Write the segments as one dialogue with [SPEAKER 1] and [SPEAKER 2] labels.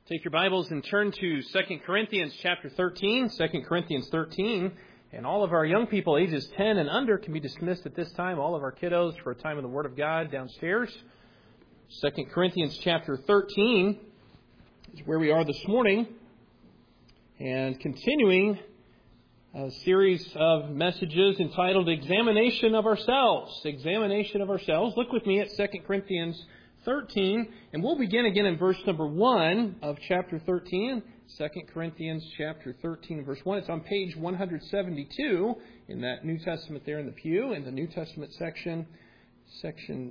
[SPEAKER 1] Take your Bibles and turn to 2 Corinthians chapter 13, 2 Corinthians 13. And all of our young people ages 10 and under can be dismissed at this time. All of our kiddos for a time in the Word of God downstairs. 2 Corinthians chapter 13 is where we are this morning. And continuing a series of messages entitled Examination of Ourselves. Examination of Ourselves. Look with me at 2 Corinthians 13, and we'll begin again in verse number 1 of chapter 13, 2 Corinthians chapter 13, verse 1. It's on page 172 in that New Testament there in the pew, in the New Testament section 2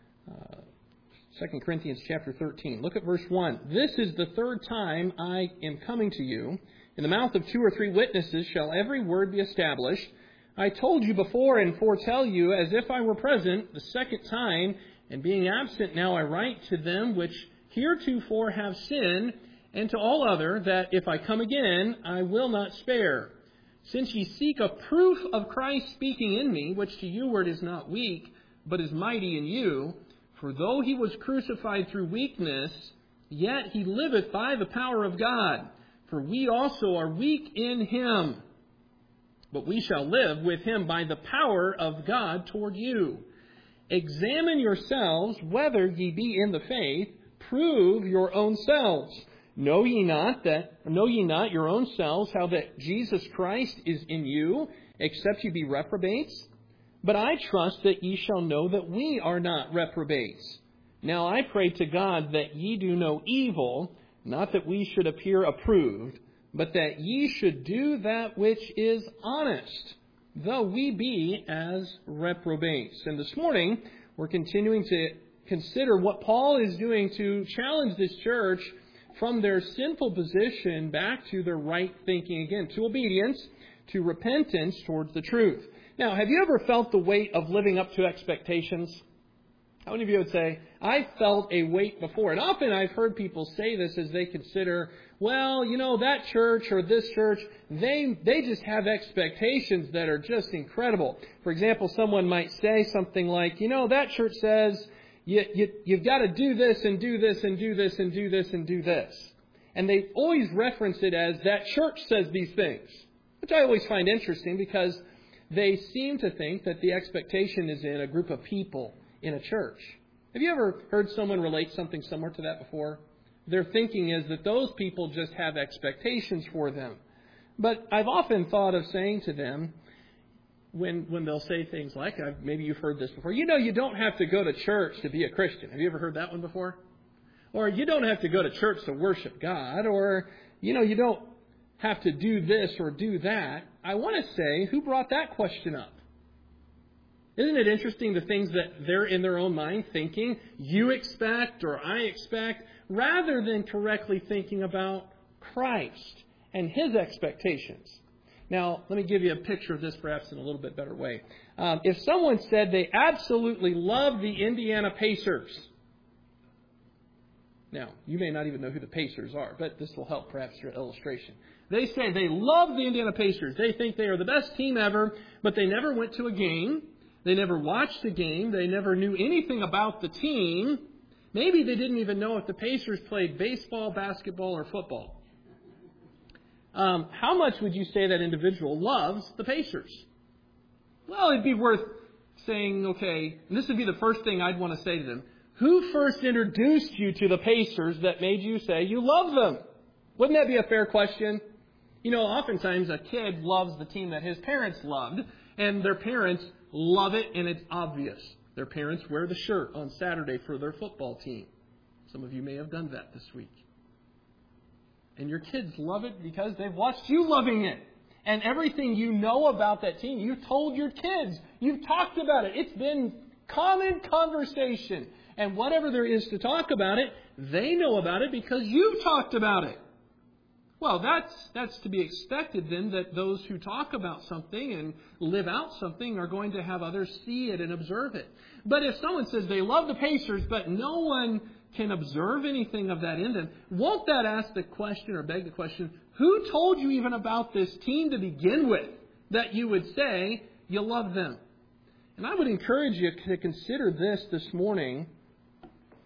[SPEAKER 1] Corinthians chapter 13. Look at verse 1. This is the third time I am coming to you. In the mouth of 2 or 3 witnesses shall every word be established. I told you before and foretell you as if I were present the second time, and being absent now I write to them which heretofore have sinned, and to all other, that if I come again, I will not spare. Since ye seek a proof of Christ speaking in me, which to you word is not weak, but is mighty in you, for though he was crucified through weakness, yet he liveth by the power of God. For we also are weak in him, but we shall live with him by the power of God toward you. Examine yourselves whether ye be in the faith. Prove your own selves. Know ye not your own selves how that Jesus Christ is in you, except ye be reprobates? But I trust that ye shall know that we are not reprobates. Now I pray to God that ye do no evil, not that we should appear approved, but that ye should do that which is honest, though we be as reprobates. And this morning, we're continuing to consider what Paul is doing to challenge this church from their sinful position back to their right thinking again, to obedience, to repentance towards the truth. Now, have you ever felt the weight of living up to expectations? How many of you would say, I felt a weight before? And often I've heard people say this as they consider, well, you know, that church or this church, they just have expectations that are just incredible. For example, someone might say something like, you know, that church says you've got to do this and do this and do this and do this and do this. And they always reference it as that church says these things, which I always find interesting because they seem to think that the expectation is in a group of people in a church. Have you ever heard someone relate something similar to that before? Their thinking is that those people just have expectations for them. But I've often thought of saying to them, when they'll say things like, maybe you've heard this before, you know, you don't have to go to church to be a Christian. Have you ever heard that one before? Or you don't have to go to church to worship God. Or, you know, you don't have to do this or do that. I want to say, who brought that question up? Isn't it interesting the things that they're in their own mind thinking, you expect or I expect, rather than correctly thinking about Christ and His expectations? Now, let me give you a picture of this perhaps in a little bit better way. If someone said they absolutely love the Indiana Pacers. Now, you may not even know who the Pacers are, but this will help perhaps your illustration. They say they love the Indiana Pacers. They think they are the best team ever, but they never went to a game. They never watched a game. They never knew anything about the team. Maybe they didn't even know if the Pacers played baseball, basketball, or football. How much would you say that individual loves the Pacers? Well, it'd be worth saying, okay, and this would be the first thing I'd want to say to them. Who first introduced you to the Pacers that made you say you love them? Wouldn't that be a fair question? You know, oftentimes a kid loves the team that his parents loved, and their parents love it, and it's obvious. Their parents wear the shirt on Saturday for their football team. Some of you may have done that this week. And your kids love it because they've watched you loving it. And everything you know about that team, you've told your kids. You've talked about it. It's been common conversation. And whatever there is to talk about it, they know about it because you've talked about it. Well, that's to be expected then, that those who talk about something and live out something are going to have others see it and observe it. But if someone says they love the Pacers, but no one can observe anything of that in them, won't that ask the question or beg the question, who told you even about this team to begin with that you would say you love them? And I would encourage you to consider this morning.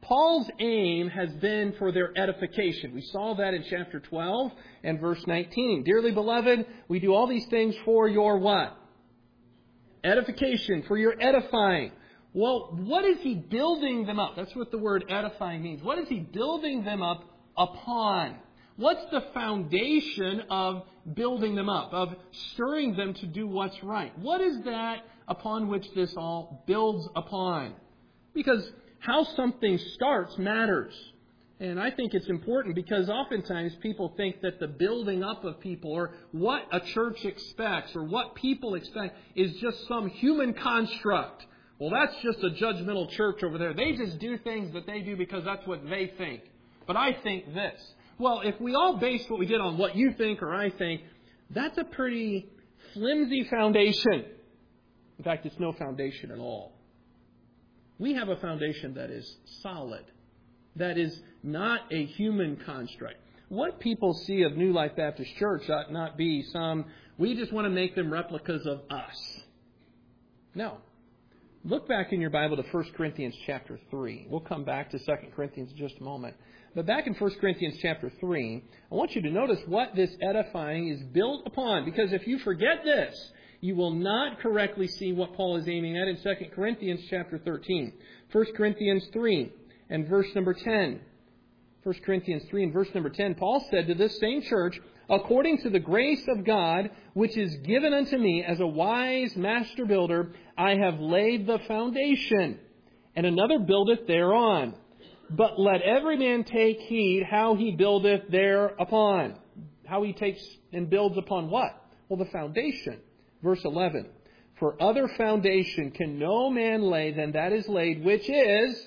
[SPEAKER 1] Paul's aim has been for their edification. We saw that in chapter 12 and verse 19. Dearly beloved, we do all these things for your what? Edification, for your edifying. Well, what is he building them up? That's what the word edifying means. What is he building them up upon? What's the foundation of building them up, of stirring them to do what's right? What is that upon which this all builds upon? Because how something starts matters. And I think it's important because oftentimes people think that the building up of people or what a church expects or what people expect is just some human construct. Well, that's just a judgmental church over there. They just do things that they do because that's what they think. But I think this. Well, if we all base what we did on what you think or I think, that's a pretty flimsy foundation. In fact, it's no foundation at all. We have a foundation that is solid, that is not a human construct. What people see of New Life Baptist Church ought not be we just want to make them replicas of us. No. Look back in your Bible to 1 Corinthians chapter 3. We'll come back to 2 Corinthians in just a moment. But back in 1 Corinthians chapter 3, I want you to notice what this edifying is built upon. Because if you forget this, you will not correctly see what Paul is aiming at in 2 Corinthians chapter 13. 1 Corinthians 3 and verse number 10. 1 Corinthians 3 and verse number 10, Paul said to this same church, according to the grace of God, which is given unto me as a wise master builder, I have laid the foundation, and another buildeth thereon. But let every man take heed how he buildeth thereupon. How he takes and builds upon what? Well, the foundation. Verse 11. For other foundation can no man lay than that is laid, which is...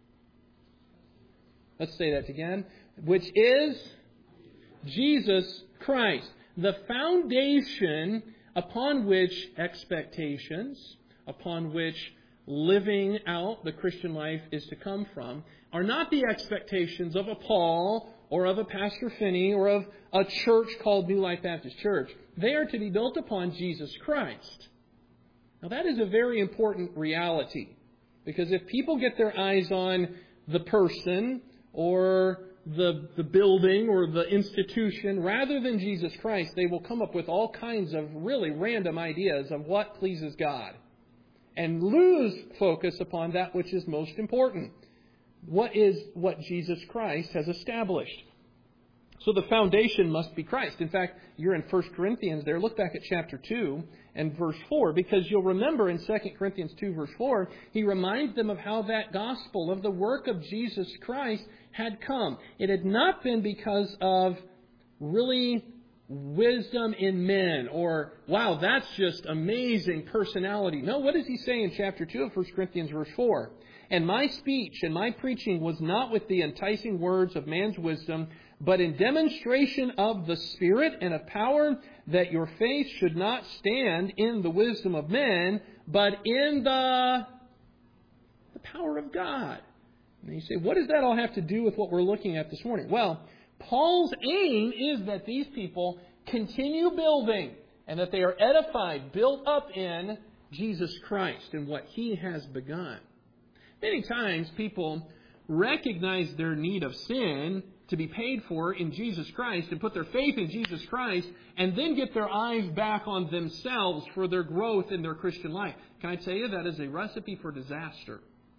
[SPEAKER 1] Let's say that again. Which is Jesus Christ. The foundation upon which expectations, upon which living out the Christian life is to come from, are not the expectations of a Paul or of a Pastor Finney or of a church called New Life Baptist Church. They are to be built upon Jesus Christ. Now that is a very important reality. Because if people get their eyes on the person or the building or the institution rather than Jesus Christ, they will come up with all kinds of really random ideas of what pleases God and lose focus upon that which is most important. What Jesus Christ has established. So the foundation must be Christ. In fact, you're in 1 Corinthians there. Look back at chapter 2 and verse 4, because you'll remember in 2 Corinthians 2 verse 4, he reminds them of how that gospel of the work of Jesus Christ had come. It had not been because of really wisdom in men or, wow, that's just amazing personality. No, what does he say in chapter 2 of 1 Corinthians verse 4? And my speech and my preaching was not with the enticing words of man's wisdom, but in demonstration of the Spirit and of power, that your faith should not stand in the wisdom of men, but in the power of God. And you say, what does that all have to do with what we're looking at this morning? Well, Paul's aim is that these people continue building and that they are edified, built up in Jesus Christ and what He has begun. Many times people recognize their need of sin to be paid for in Jesus Christ and put their faith in Jesus Christ and then get their eyes back on themselves for their growth in their Christian life. Can I tell you, that is a recipe for disaster.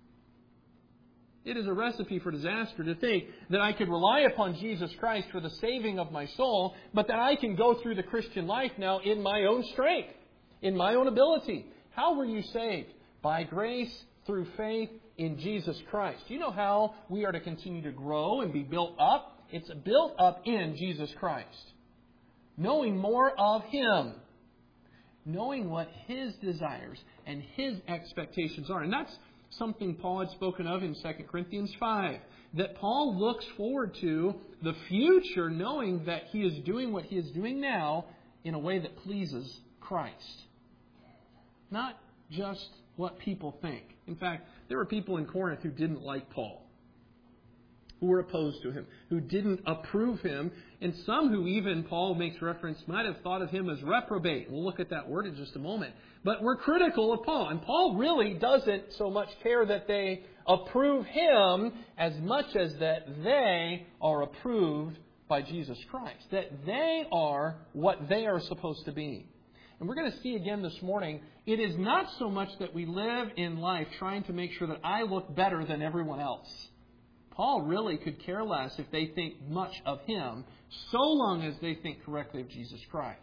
[SPEAKER 1] It is a recipe for disaster to think that I could rely upon Jesus Christ for the saving of my soul, but that I can go through the Christian life now in my own strength, in my own ability. How were you saved? By grace, through faith in Jesus Christ. Do you know how we are to continue to grow and be built up? It's built up in Jesus Christ. Knowing more of Him. Knowing what His desires and His expectations are. And that's something Paul had spoken of in 2 Corinthians 5. That Paul looks forward to the future knowing that he is doing what he is doing now in a way that pleases Christ. Not just what people think. In fact, there were people in Corinth who didn't like Paul. who were opposed to him, who didn't approve him, and some who even, Paul makes reference, might have thought of him as reprobate. We'll look at that word in just a moment. But we're critical of Paul, and Paul really doesn't so much care that they approve him as much as that they are approved by Jesus Christ, that they are what they are supposed to be. And we're going to see again this morning, it is not so much that we live in life trying to make sure that I look better than everyone else. Paul really could care less if they think much of him, so long as they think correctly of Jesus Christ.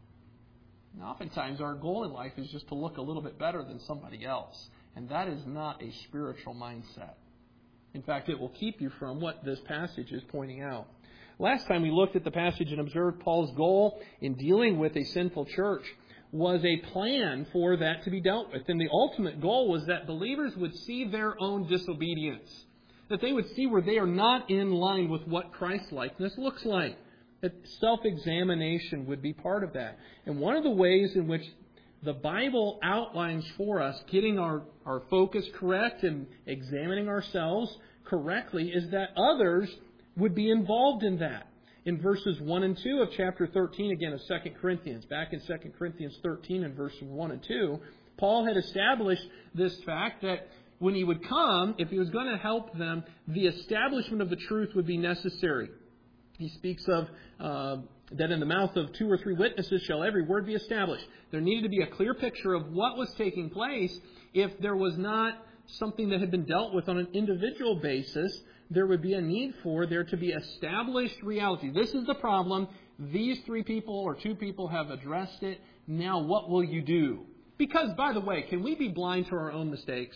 [SPEAKER 1] And oftentimes our goal in life is just to look a little bit better than somebody else. And that is not a spiritual mindset. In fact, it will keep you from what this passage is pointing out. Last time we looked at the passage and observed Paul's goal in dealing with a sinful church was a plan for that to be dealt with. And the ultimate goal was that believers would see their own disobedience. That they would see where they are not in line with what Christ-likeness looks like. That self-examination would be part of that. And one of the ways in which the Bible outlines for us getting our focus correct and examining ourselves correctly is that others would be involved in that. In verses 1 and 2 of chapter 13, again, of 2 Corinthians, back in 2 Corinthians 13 and verses 1 and 2, Paul had established this fact that when he would come, if he was going to help them, the establishment of the truth would be necessary. He speaks of that in the mouth of 2 or 3 witnesses shall every word be established. There needed to be a clear picture of what was taking place. If there was not something that had been dealt with on an individual basis, there would be a need for there to be established reality. This is the problem. These 3 people or 2 people have addressed it. Now what will you do? Because, by the way, can we be blind to our own mistakes?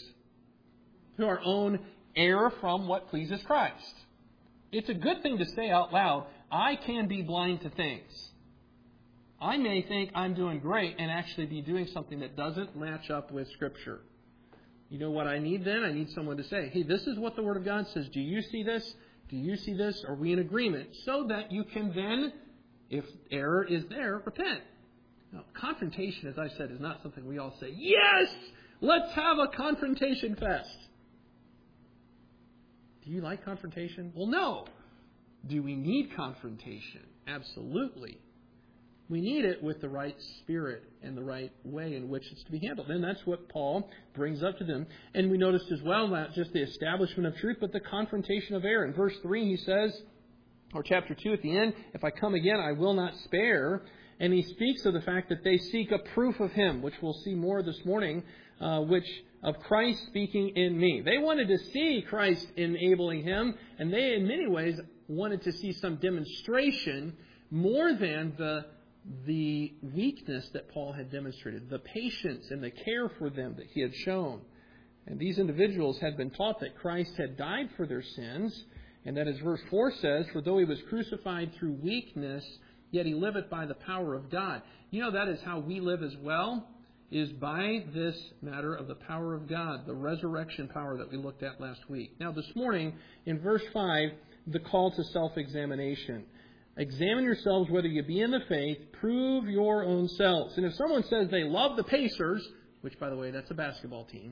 [SPEAKER 1] To our own error from what pleases Christ? It's a good thing to say out loud, I can be blind to things. I may think I'm doing great and actually be doing something that doesn't match up with Scripture. You know what I need then? I need someone to say, hey, this is what the Word of God says. Do you see this? Do you see this? Are we in agreement? So that you can then, if error is there, repent. Now, confrontation, as I said, is not something we all say, yes, let's have a confrontation fest. Do you like confrontation? Well, no. Do we need confrontation? Absolutely. We need it with the right spirit and the right way in which it's to be handled. And that's what Paul brings up to them. And we noticed as well not just the establishment of truth, but the confrontation of error. In verse 3 he says, or chapter 2 at the end, if I come again, I will not spare. And he speaks of the fact that they seek a proof of him, which we'll see more this morning, which of Christ speaking in me. They wanted to see Christ enabling him, and they in many ways wanted to see some demonstration more than the weakness that Paul had demonstrated, the patience and the care for them that he had shown. And these individuals had been taught that Christ had died for their sins, and that as verse 4 says, for though he was crucified through weakness, yet he liveth by the power of God. You know, that is how we live as well, is by this matter of the power of God, the resurrection power that we looked at last week. Now this morning, in verse 5, the call to self-examination. Examine yourselves whether you be in the faith, prove your own selves. And if someone says they love the Pacers, which by the way, that's a basketball team.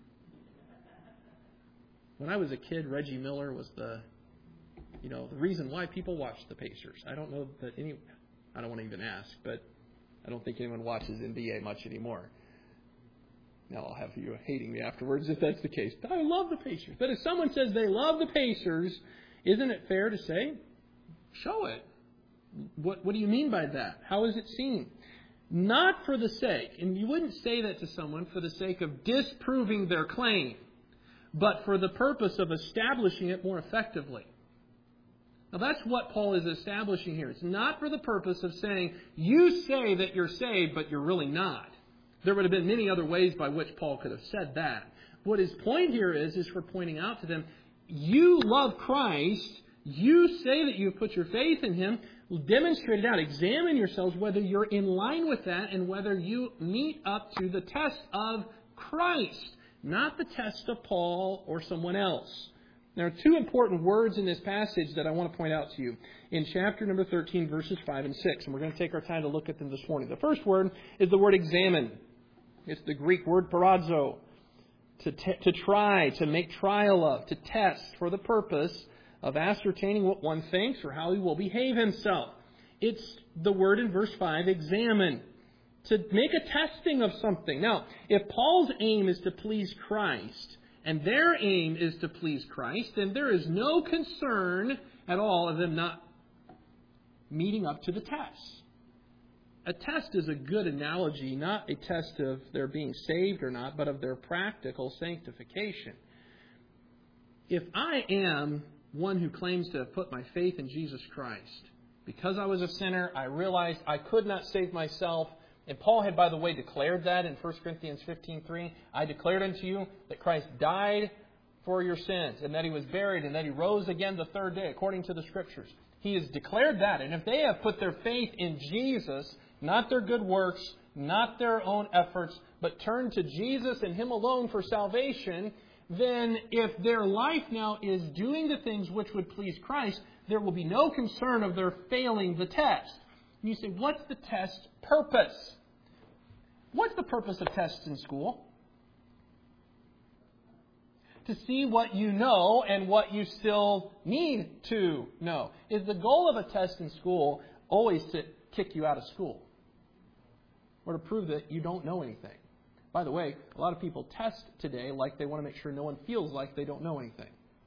[SPEAKER 1] When I was a kid, Reggie Miller was the reason why people watched the Pacers. I don't know that I don't want to even ask, but I don't think anyone watches NBA much anymore. Now I'll have you hating me afterwards if that's the case. But I love the Pacers. But if someone says they love the Pacers, isn't it fair to say, show it? What do you mean by that? How is it seen? Not for the sake, and you wouldn't say that to someone for the sake of disproving their claim, but for the purpose of establishing it more effectively. Now that's what Paul is establishing here. It's not for the purpose of saying, you say that you're saved, but you're really not. There would have been many other ways by which Paul could have said that. What his point here is for pointing out to them, you love Christ, you say that you've put your faith in Him, demonstrate it out. Examine yourselves whether you're in line with that and whether you meet up to the test of Christ, not the test of Paul or someone else. There are 2 important words in this passage that I want to point out to you in chapter number 13, verses 5 and 6. And we're going to take our time to look at them this morning. The first word is the word examine. It's the Greek word paradzo, to try, to make trial of, to test for the purpose of ascertaining what one thinks or how he will behave himself. It's the word in verse 5, examine, to make a testing of something. Now, if Paul's aim is to please Christ, and their aim is to please Christ, then there is no concern at all of them not meeting up to the test. A test is a good analogy, not a test of their being saved or not, but of their practical sanctification. If I am one who claims to have put my faith in Jesus Christ, because I was a sinner, I realized I could not save myself. And Paul had, by the way, declared that in 1 Corinthians 15:3. I declared unto you that Christ died for your sins, and that he was buried, and that he rose again the third day, according to the Scriptures. He has declared that. And if they have put their faith in Jesus, not their good works, not their own efforts, but turned to Jesus and Him alone for salvation, then if their life now is doing the things which would please Christ, there will be no concern of their failing the test. And you say, what's the test purpose? What's the purpose of tests in school? To see what you know and what you still need to know. Is the goal of a test in school always to kick you out of school? Or to prove that you don't know anything? By the way, a lot of people test today like they want to make sure no one feels like they don't know anything.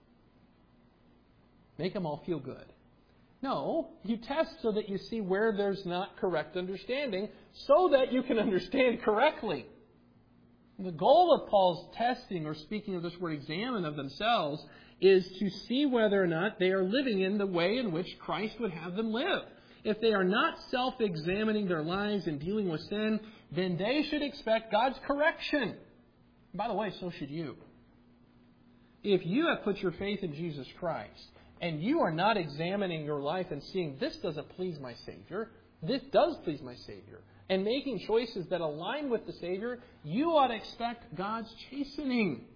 [SPEAKER 1] Make them all feel good. No, you test so that you see where there's not correct understanding so that you can understand correctly. And the goal of Paul's testing, or speaking of this word examine of themselves, is to see whether or not they are living in the way in which Christ would have them live. If they are not self-examining their lives and dealing with sin, then they should expect God's correction. By the way, so should you. If you have put your faith in Jesus Christ, and you are not examining your life and seeing, this doesn't please my Savior, this does please my Savior, and making choices that align with the Savior, you ought to expect God's chastening.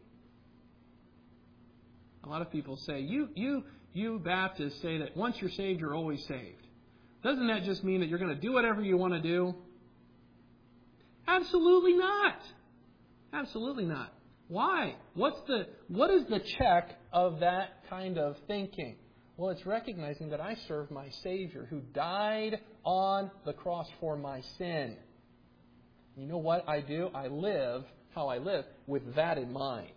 [SPEAKER 1] A lot of people say, you Baptists say that once you're saved, you're always saved. Doesn't that just mean that you're going to do whatever you want to do? Absolutely not. Absolutely not. Why? What is the check of that kind of thinking? Well, it's recognizing that I serve my Savior who died on the cross for my sin. You know what I do? I live how I live with that in mind.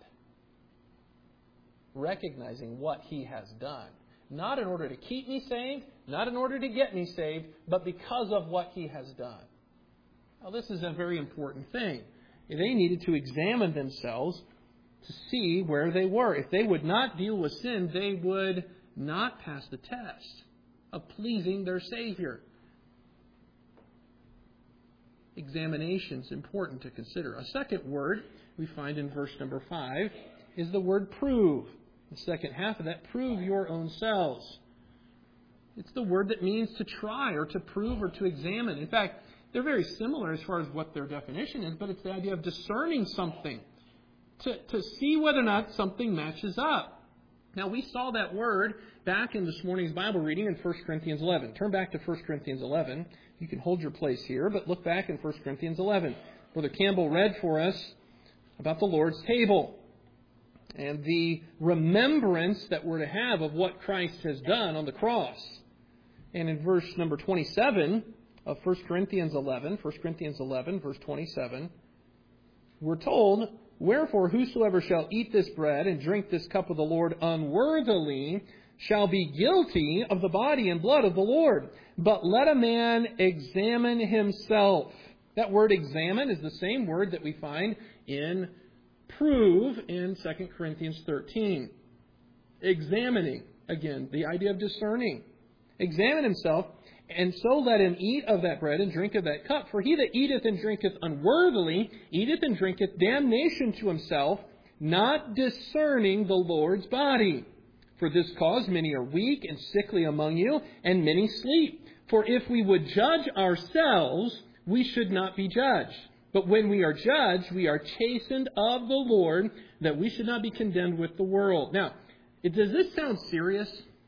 [SPEAKER 1] Recognizing what He has done. Not in order to keep me saved, not in order to get me saved, but because of what He has done. Now, this is a very important thing. They needed to examine themselves to see where they were. If they would not deal with sin, they would not pass the test of pleasing their Savior. Examination is important to consider. A second word we find in verse number 5 is the word prove. The second half of that, prove your own selves. It's the word that means to try or to prove or to examine. In fact, they're very similar as far as what their definition is, but it's the idea of discerning something, to see whether or not something matches up. Now, we saw that word back in this morning's Bible reading in 1 Corinthians 11. Turn back to 1 Corinthians 11. You can hold your place here, but look back in 1 Corinthians 11. Brother Campbell read for us about the Lord's table and the remembrance that we're to have of what Christ has done on the cross. And in verse number 27 of 1 Corinthians 11, verse 27, we're told, wherefore whosoever shall eat this bread and drink this cup of the Lord unworthily shall be guilty of the body and blood of the Lord. But let a man examine himself. That word examine is the same word that we find in prove in 2 Corinthians 13. Examining, again, the idea of discerning. Examine himself, and so let him eat of that bread and drink of that cup. For he that eateth and drinketh unworthily, eateth and drinketh damnation to himself, not discerning the Lord's body. For this cause many are weak and sickly among you, and many sleep. For if we would judge ourselves, we should not be judged. But when we are judged, we are chastened of the Lord, that we should not be condemned with the world. Now, does this sound serious?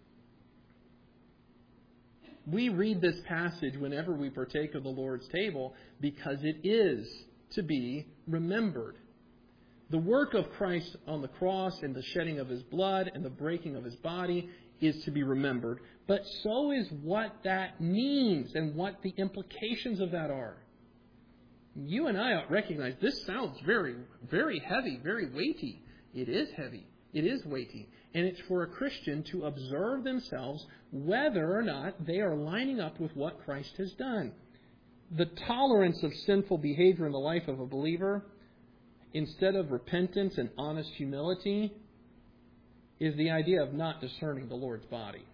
[SPEAKER 1] We read this passage whenever we partake of the Lord's table because it is to be remembered. The work of Christ on the cross and the shedding of His blood and the breaking of His body is to be remembered. But so is what that means and what the implications of that are. You and I recognize this sounds very, very heavy, very weighty. It is heavy. It is weighty. And it's for a Christian to observe themselves whether or not they are lining up with what Christ has done. The tolerance of sinful behavior in the life of a believer, instead of repentance and honest humility, is the idea of not discerning the Lord's body.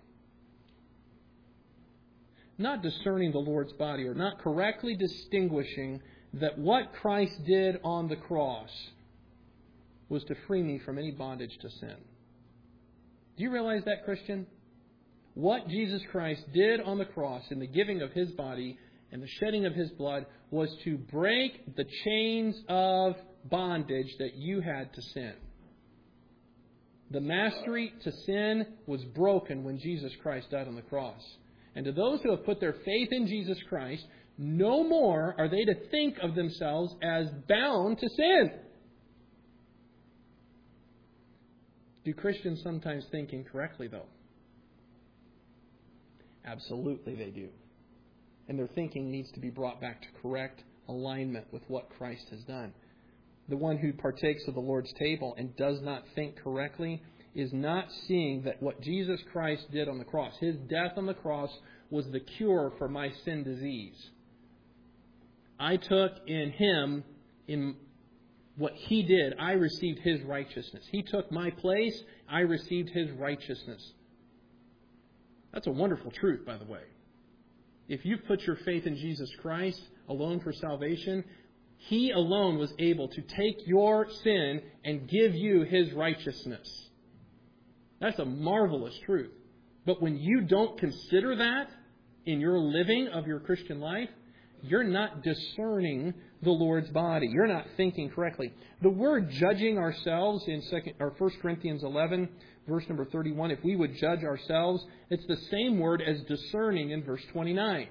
[SPEAKER 1] Not discerning the Lord's body, or not correctly distinguishing that what Christ did on the cross was to free me from any bondage to sin. Do you realize that, Christian? What Jesus Christ did on the cross in the giving of His body and the shedding of His blood was to break the chains of bondage that you had to sin. The mastery to sin was broken when Jesus Christ died on the cross. And to those who have put their faith in Jesus Christ, no more are they to think of themselves as bound to sin. Do Christians sometimes think incorrectly, though? Absolutely they do. And their thinking needs to be brought back to correct alignment with what Christ has done. The one who partakes of the Lord's table and does not think correctly is not seeing that what Jesus Christ did on the cross, His death on the cross, was the cure for my sin disease. I took in Him, in what He did, I received His righteousness. He took my place, I received His righteousness. That's a wonderful truth, by the way. If you've put your faith in Jesus Christ alone for salvation, He alone was able to take your sin and give you His righteousness. That's a marvelous truth. But when you don't consider that in your living of your Christian life, you're not discerning the Lord's body. You're not thinking correctly. The word judging ourselves in 1 Corinthians 11, verse number 31, if we would judge ourselves, it's the same word as discerning in verse 29.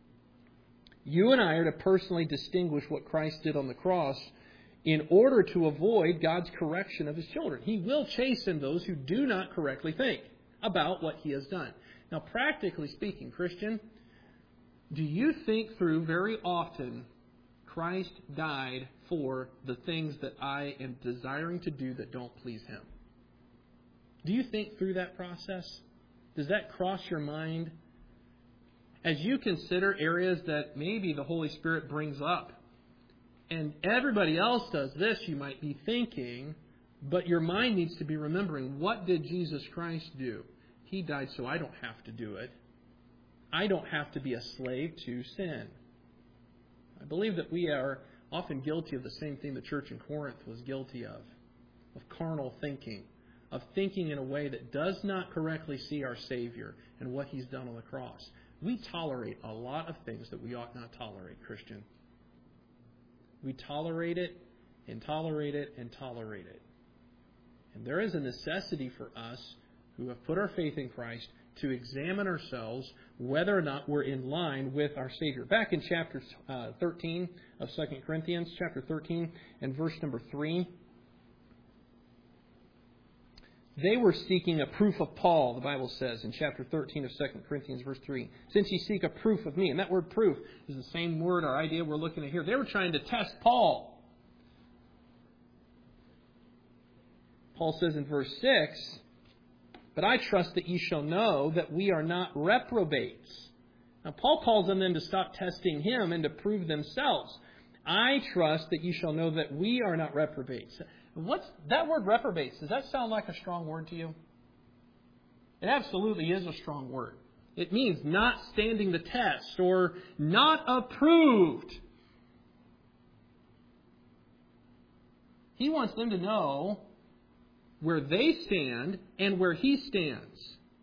[SPEAKER 1] You and I are to personally distinguish what Christ did on the cross in order to avoid God's correction of His children. He will chasten those who do not correctly think about what He has done. Now, practically speaking, Christian, do you think through very often Christ died for the things that I am desiring to do that don't please Him? Do you think through that process? Does that cross your mind? As you consider areas that maybe the Holy Spirit brings up, and everybody else does this, you might be thinking, but your mind needs to be remembering, what did Jesus Christ do? He died so I don't have to do it. I don't have to be a slave to sin. I believe that we are often guilty of the same thing the church in Corinth was guilty of carnal thinking, of thinking in a way that does not correctly see our Savior and what He's done on the cross. We tolerate a lot of things that we ought not tolerate, Christian. We tolerate it and tolerate it and tolerate it. And there is a necessity for us who have put our faith in Christ to examine ourselves whether or not we're in line with our Savior. Back in chapter 13 of 2 Corinthians, chapter 13 and verse number 3, they were seeking a proof of Paul, the Bible says in chapter 13 of 2 Corinthians, verse 3. Since ye seek a proof of me. And that word proof is the same word or idea we're looking at here. They were trying to test Paul. Paul says in verse 6, but I trust that ye shall know that we are not reprobates. Now, Paul calls on them to stop testing him and to prove themselves. I trust that ye shall know that we are not reprobates. What's that word reprobates? Does that sound like a strong word to you? It absolutely is a strong word. It means not standing the test or not approved. He wants them to know where they stand and where He stands.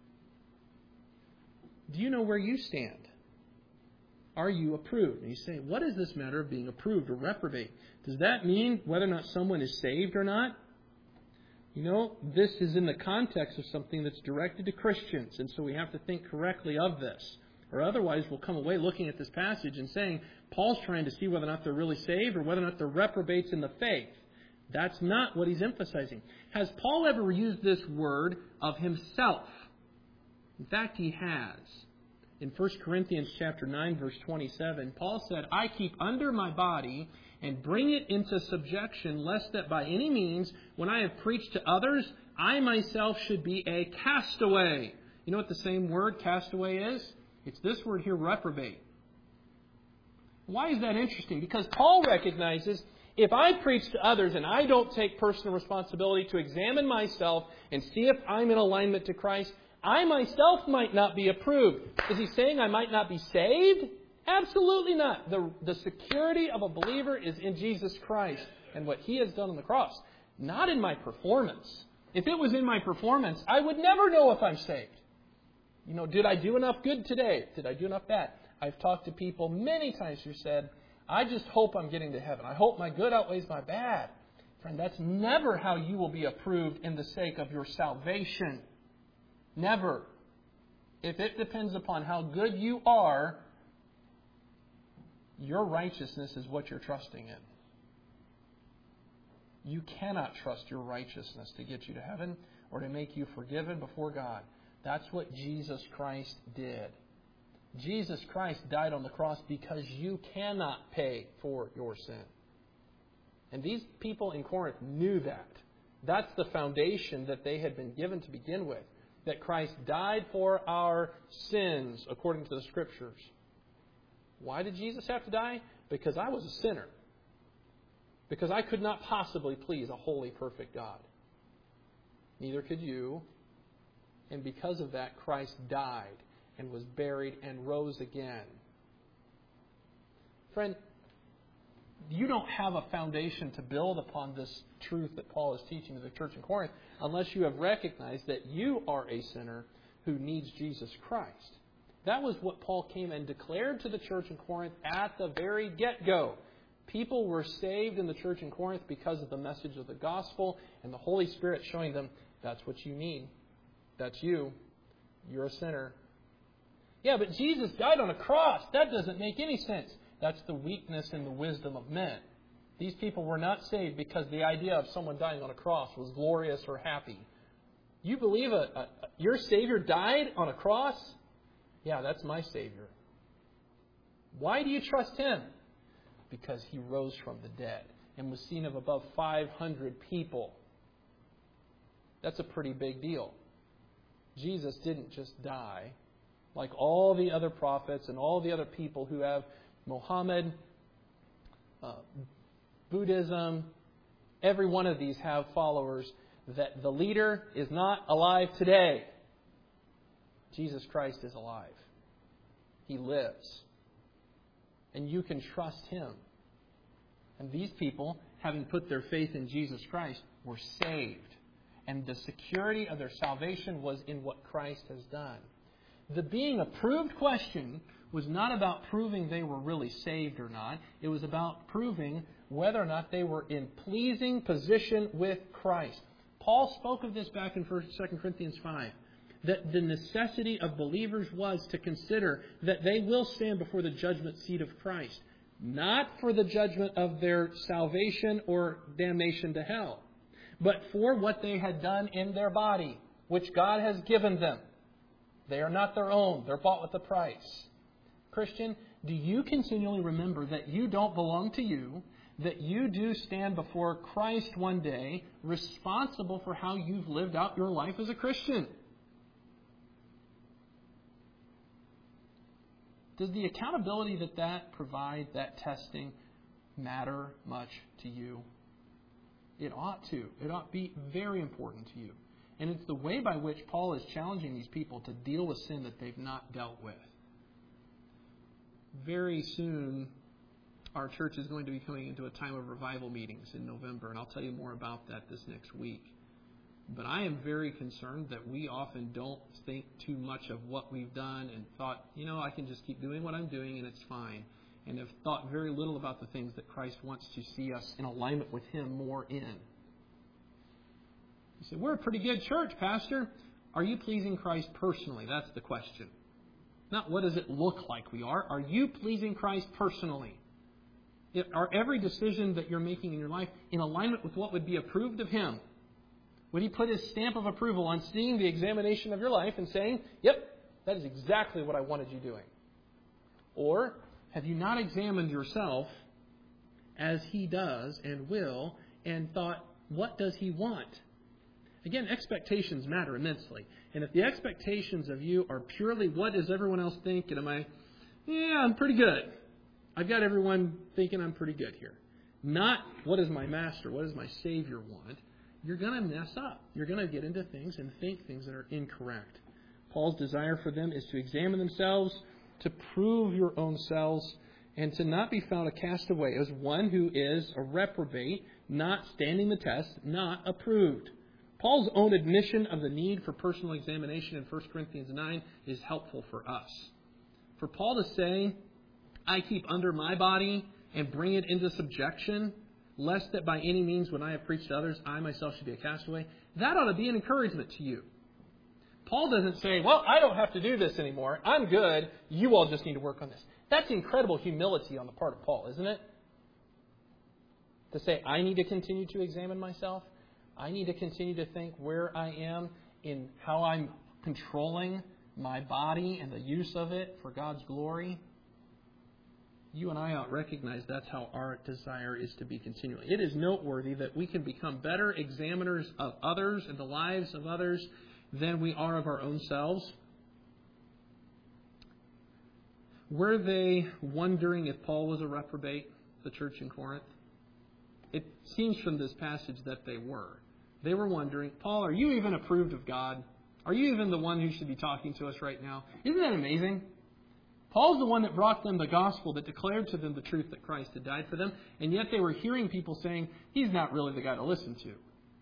[SPEAKER 1] Do you know where you stand? Are you approved? And he's saying, what is this matter of being approved or reprobate? Does that mean whether or not someone is saved or not? You know, this is in the context of something that's directed to Christians, and so we have to think correctly of this. Or otherwise we'll come away looking at this passage and saying, Paul's trying to see whether or not they're really saved or whether or not they're reprobates in the faith. That's not what he's emphasizing. Has Paul ever used this word of himself? In fact, he has. In 1 Corinthians chapter 9, verse 27, Paul said, I keep under my body and bring it into subjection, lest that by any means, when I have preached to others, I myself should be a castaway. You know what the same word castaway is? It's this word here, reprobate. Why is that interesting? Because Paul recognizes if I preach to others and I don't take personal responsibility to examine myself and see if I'm in alignment to Christ, I myself might not be approved. Is he saying I might not be saved? Absolutely not. The security of a believer is in Jesus Christ and what He has done on the cross, not in my performance. If it was in my performance, I would never know if I'm saved. You know, did I do enough good today? Did I do enough bad? I've talked to people many times who said, I just hope I'm getting to heaven. I hope my good outweighs my bad. Friend, that's never how you will be approved in the sake of your salvation. Never. If it depends upon how good you are, your righteousness is what you're trusting in. You cannot trust your righteousness to get you to heaven or to make you forgiven before God. That's what Jesus Christ did. Jesus Christ died on the cross because you cannot pay for your sin. And these people in Corinth knew that. That's the foundation that they had been given to begin with. That Christ died for our sins according to the Scriptures. Why did Jesus have to die? Because I was a sinner. Because I could not possibly please a holy, perfect God. Neither could you. And because of that, Christ died and was buried and rose again. Friend, you don't have a foundation to build upon this truth that Paul is teaching to the church in Corinth unless you have recognized that you are a sinner who needs Jesus Christ. That was what Paul came and declared to the church in Corinth at the very get-go. People were saved in the church in Corinth because of the message of the gospel and the Holy Spirit showing them that's what you need. That's you. You're a sinner. Yeah, but Jesus died on a cross. That doesn't make any sense. That's the weakness and the wisdom of men. These people were not saved because the idea of someone dying on a cross was glorious or happy. You believe your Savior died on a cross? Yeah, that's my Savior. Why do you trust Him? Because He rose from the dead and was seen of above 500 people. That's a pretty big deal. Jesus didn't just die like all the other prophets and all the other people who have Muhammad, Buddhism. Every one of these have followers that the leader is not alive today. Jesus Christ is alive. He lives. And you can trust Him. And these people, having put their faith in Jesus Christ, were saved. And the security of their salvation was in what Christ has done. The being approved question was not about proving they were really saved or not. It was about proving whether or not they were in pleasing position with Christ. Paul spoke of this back in 2 Corinthians 5. That the necessity of believers was to consider that they will stand before the judgment seat of Christ. Not for the judgment of their salvation or damnation to hell, but for what they had done in their body, which God has given them. They are not their own. They're bought with a price. Christian, do you continually remember that you don't belong to you, that you do stand before Christ one day, responsible for how you've lived out your life as a Christian? Does the accountability that provides, that testing, matter much to you? It ought to. It ought to be very important to you. And it's the way by which Paul is challenging these people to deal with sin that they've not dealt with. Very soon, our church is going to be coming into a time of revival meetings in November, and I'll tell you more about that this next week. But I am very concerned that we often don't think too much of what we've done and thought, I can just keep doing what I'm doing and it's fine. And have thought very little about the things that Christ wants to see us in alignment with Him more in. You say, we're a pretty good church, Pastor. Are you pleasing Christ personally? That's the question. Not what does it look like we are. Are you pleasing Christ personally? Are every decision that you're making in your life in alignment with what would be approved of Him? Would He put His stamp of approval on seeing the examination of your life and saying, yep, that is exactly what I wanted you doing? Or have you not examined yourself as He does and will and thought, what does He want? Again, expectations matter immensely. And if the expectations of you are purely, what does everyone else think? And I'm pretty good. I've got everyone thinking I'm pretty good here. Not, what does my Master, what does my Savior want? You're going to mess up. You're going to get into things and think things that are incorrect. Paul's desire for them is to examine themselves, to prove your own selves, and to not be found a castaway as one who is a reprobate, not standing the test, not approved. Paul's own admission of the need for personal examination in 1 Corinthians 9 is helpful for us. For Paul to say, I keep under my body and bring it into subjection, lest that by any means when I have preached to others, I myself should be a castaway, that ought to be an encouragement to you. Paul doesn't say, well, I don't have to do this anymore. I'm good. You all just need to work on this. That's incredible humility on the part of Paul, isn't it? To say, I need to continue to examine myself. I need to continue to think where I am in how I'm controlling my body and the use of it for God's glory. You and I ought to recognize that's how our desire is to be continually. It is noteworthy that we can become better examiners of others and the lives of others than we are of our own selves. Were they wondering if Paul was a reprobate, the church in Corinth? It seems from this passage that they were. They were wondering, Paul, are you even approved of God? Are you even the one who should be talking to us right now? Isn't that amazing? Paul's the one that brought them the gospel, that declared to them the truth that Christ had died for them, and yet they were hearing people saying, he's not really the guy to listen to.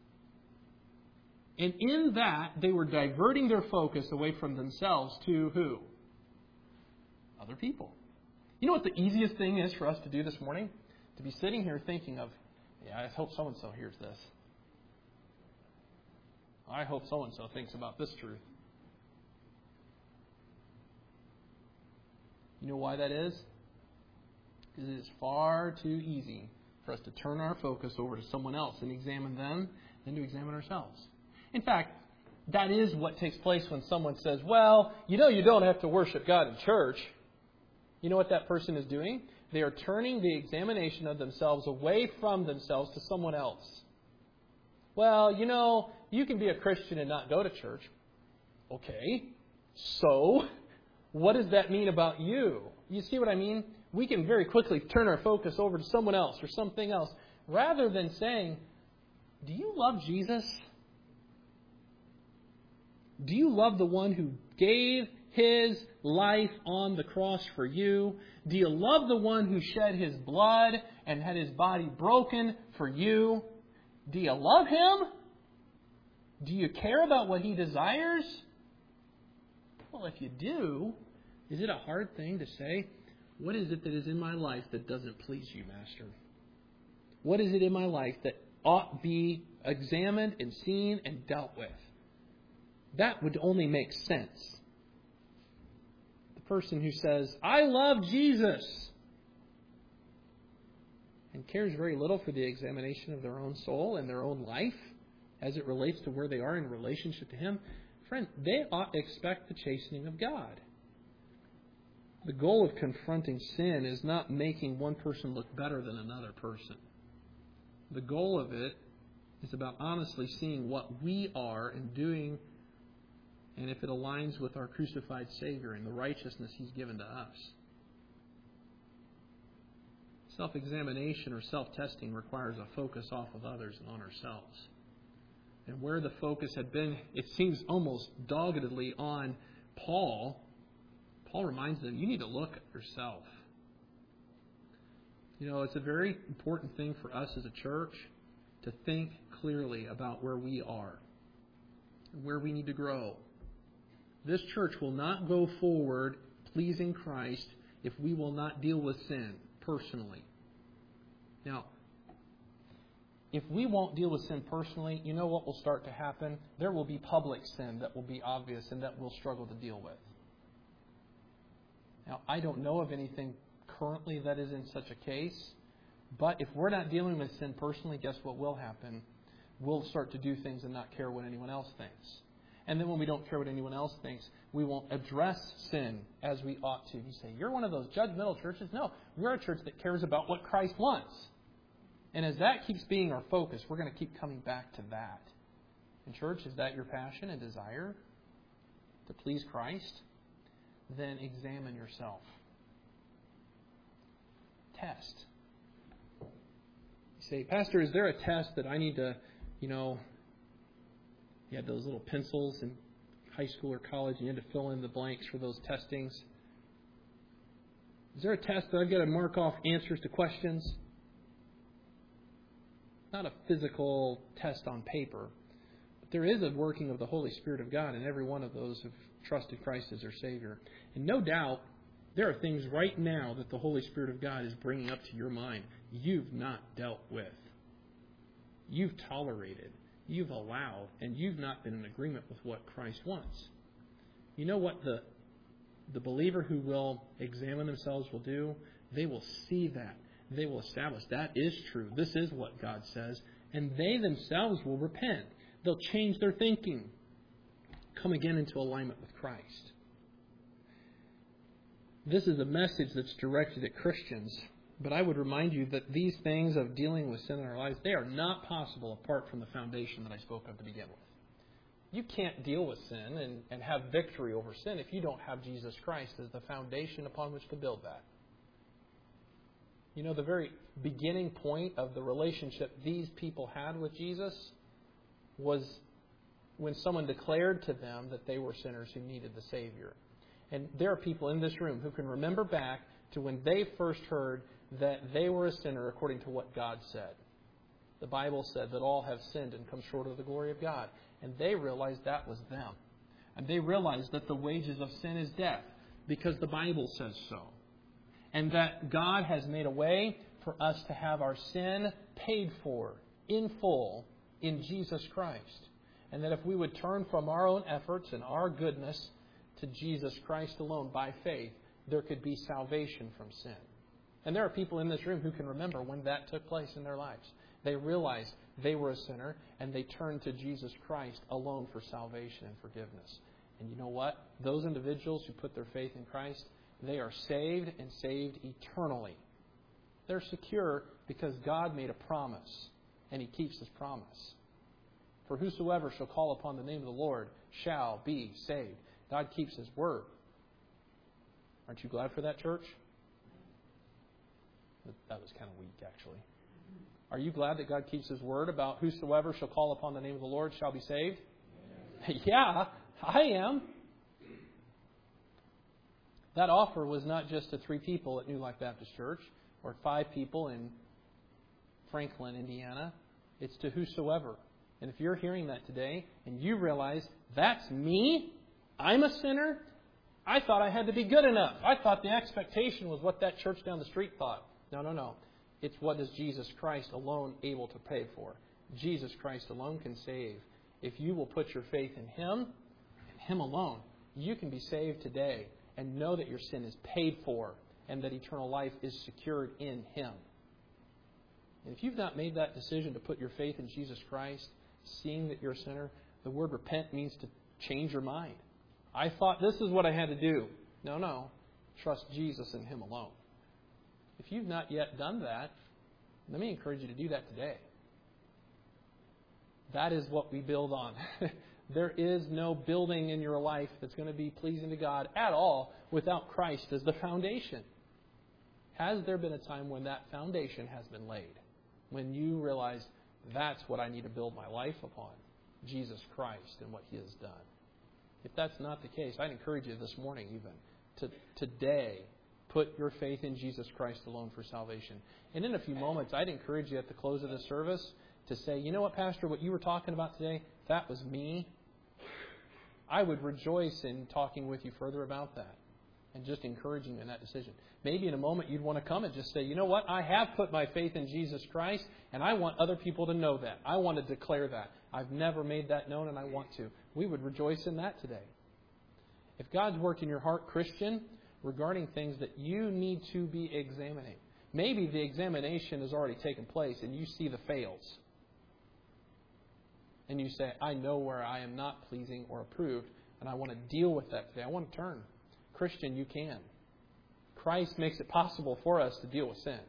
[SPEAKER 1] And in that, they were diverting their focus away from themselves to who? Other people. You know what the easiest thing is for us to do this morning? To be sitting here thinking of, I hope so-and-so hears this. I hope so-and-so thinks about this truth. You know why that is? Because it is far too easy for us to turn our focus over to someone else and examine them than to examine ourselves. In fact, that is what takes place when someone says, well, you don't have to worship God in church. You know what that person is doing? They are turning the examination of themselves away from themselves to someone else. Well, you can be a Christian and not go to church. Okay, so what does that mean about you? You see what I mean? We can very quickly turn our focus over to someone else or something else, rather than saying, do you love Jesus? Do you love the one who gave His life on the cross for you? Do you love the one who shed His blood and had His body broken for you? Do you love Him? Do you care about what He desires? Well, if you do, is it a hard thing to say, what is it that is in my life that doesn't please you, Master? What is it in my life that ought be examined and seen and dealt with? That would only make sense. The person who says, I love Jesus, and cares very little for the examination of their own soul and their own life as it relates to where they are in relationship to Him, friend, they ought to expect the chastening of God. The goal of confronting sin is not making one person look better than another person. The goal of it is about honestly seeing what we are and doing, and if it aligns with our crucified Savior and the righteousness He's given to us. Self-examination or self-testing requires a focus off of others and on ourselves. And where the focus had been, it seems almost doggedly on Paul reminds them, you need to look at yourself. It's a very important thing for us as a church to think clearly about where we are and where we need to grow. This church will not go forward pleasing Christ if we will not deal with sin personally. Now, if we won't deal with sin personally, you know what will start to happen? There will be public sin that will be obvious and that we'll struggle to deal with. Now, I don't know of anything currently that is in such a case, But if we're not dealing with sin personally, guess what will happen? We'll start to do things and not care what anyone else thinks. And then when we don't care what anyone else thinks, we won't address sin as we ought to. You say, you're one of those judgmental churches. No, we're a church that cares about what Christ wants. And as that keeps being our focus, we're going to keep coming back to that. And church, is that your passion and desire to please Christ? Then examine yourself. Test. You say, Pastor, is there a test that I need to, you had those little pencils in high school or college, and you had to fill in the blanks for those testings. Is there a test that I've got to mark off answers to questions? Not a physical test on paper. But there is a working of the Holy Spirit of God in every one of those who've trusted Christ as their Savior. And no doubt, there are things right now that the Holy Spirit of God is bringing up to your mind you've not dealt with. You've tolerated. You've allowed, and you've not been in agreement with what Christ wants. You know what the believer who will examine themselves will do? They will see that. They will establish that is true. This is what God says. And they themselves will repent. They'll change their thinking. Come again into alignment with Christ. This is a message that's directed at Christians. But I would remind you that these things of dealing with sin in our lives, they are not possible apart from the foundation that I spoke of to begin with. You can't deal with sin and have victory over sin if you don't have Jesus Christ as the foundation upon which to build that. You know, the very beginning point of the relationship these people had with Jesus was when someone declared to them that they were sinners who needed the Savior. And there are people in this room who can remember back to when they first heard that they were a sinner according to what God said. The Bible said that all have sinned and come short of the glory of God. And they realized that was them. And they realized that the wages of sin is death because the Bible says so. And that God has made a way for us to have our sin paid for in full in Jesus Christ. And that if we would turn from our own efforts and our goodness to Jesus Christ alone by faith, there could be salvation from sin. And there are people in this room who can remember when that took place in their lives. They realized they were a sinner and they turned to Jesus Christ alone for salvation and forgiveness. And you know what? Those individuals who put their faith in Christ, they are saved and saved eternally. They're secure because God made a promise and He keeps His promise. For whosoever shall call upon the name of the Lord shall be saved. God keeps His word. Aren't you glad for that, church? That was kind of weak, actually. Are you glad that God keeps His word about whosoever shall call upon the name of the Lord shall be saved? Yeah, I am. That offer was not just to 3 people at New Life Baptist Church or 5 people in Franklin, Indiana. It's to whosoever. And if you're hearing that today and you realize, that's me? I'm a sinner? I thought I had to be good enough. I thought the expectation was what that church down the street thought. No. It's what is Jesus Christ alone able to pay for. Jesus Christ alone can save. If you will put your faith in Him, and Him alone, you can be saved today and know that your sin is paid for and that eternal life is secured in Him. And if you've not made that decision to put your faith in Jesus Christ, seeing that you're a sinner, the word repent means to change your mind. I thought this is what I had to do. No. Trust Jesus and Him alone. If you've not yet done that, let me encourage you to do that today. That is what we build on. There is no building in your life that's going to be pleasing to God at all without Christ as the foundation. Has there been a time when that foundation has been laid? When you realize that's what I need to build my life upon? Jesus Christ and what He has done. If that's not the case, I'd encourage you this morning even to today put your faith in Jesus Christ alone for salvation. And in a few moments, I'd encourage you at the close of the service to say, you know what, Pastor, what you were talking about today, that was me. I would rejoice in talking with you further about that and just encouraging you in that decision. Maybe in a moment you'd want to come and just say, you know what, I have put my faith in Jesus Christ and I want other people to know that. I want to declare that. I've never made that known and I want to. We would rejoice in that today. If God's worked in your heart, Christian, regarding things that you need to be examining, Maybe the examination has already taken place and you see the fails. And you say, I know where I am not pleasing or approved, and I want to deal with that today. I want to turn. Christian, you can. Christ makes it possible for us to deal with sin,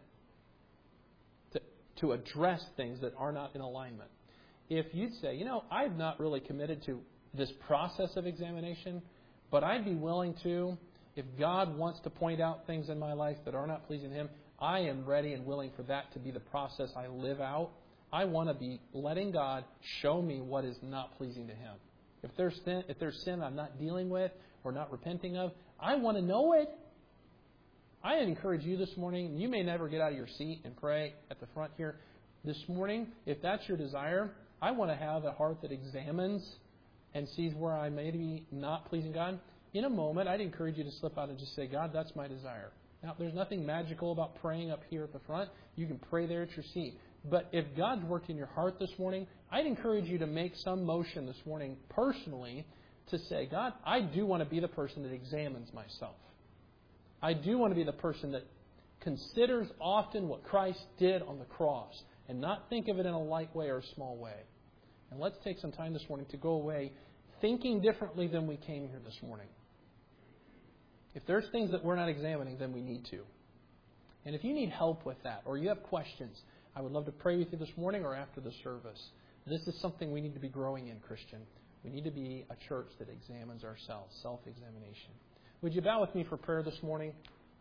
[SPEAKER 1] to address things that are not in alignment. If you'd say, I've not really committed to this process of examination, but I'd be willing to, if God wants to point out things in my life that are not pleasing to Him, I am ready and willing for that to be the process I live out. I want to be letting God show me what is not pleasing to Him. If there's sin I'm not dealing with or not repenting of, I want to know it. I encourage you this morning, you may never get out of your seat and pray at the front here. This morning, if that's your desire, I want to have a heart that examines and sees where I may be not pleasing God. In a moment, I'd encourage you to slip out and just say, God, that's my desire. Now, there's nothing magical about praying up here at the front. You can pray there at your seat. But if God's worked in your heart this morning, I'd encourage you to make some motion this morning personally to say, God, I do want to be the person that examines myself. I do want to be the person that considers often what Christ did on the cross and not think of it in a light way or a small way. And let's take some time this morning to go away thinking differently than we came here this morning. If there's things that we're not examining, then we need to. And if you need help with that or you have questions, I would love to pray with you this morning or after the service. This is something we need to be growing in, Christian. We need to be a church that examines ourselves, self-examination. Would you bow with me for prayer this morning?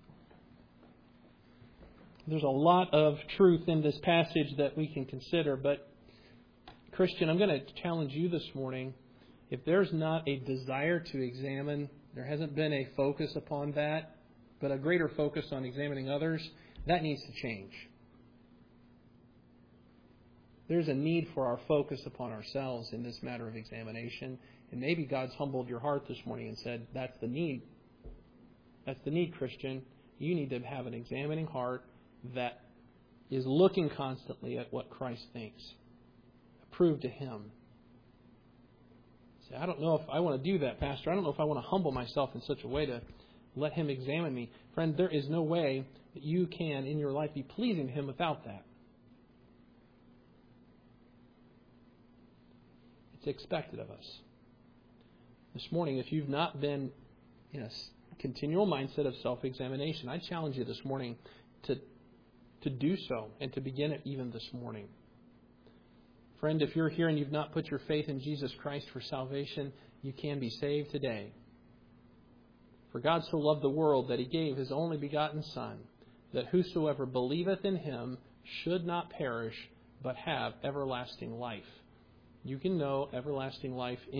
[SPEAKER 1] There's a lot of truth in this passage that we can consider, but Christian, I'm going to challenge you this morning. If there's not a desire to examine, there hasn't been a focus upon that, but a greater focus on examining others, that needs to change. There's a need for our focus upon ourselves in this matter of examination. And maybe God's humbled your heart this morning and said, that's the need. That's the need, Christian. You need to have an examining heart that is looking constantly at what Christ thinks. Approved to Him. Say, I don't know if I want to do that, Pastor. I don't know if I want to humble myself in such a way to let Him examine me. Friend, there is no way that you can in your life be pleasing to Him without that. It's expected of us. This morning, if you've not been in a continual mindset of self-examination, I challenge you this morning to do so and to begin it even this morning. Friend, if you're here and you've not put your faith in Jesus Christ for salvation, you can be saved today. For God so loved the world that He gave His only begotten Son, that whosoever believeth in Him should not perish, but have everlasting life. You can know everlasting life in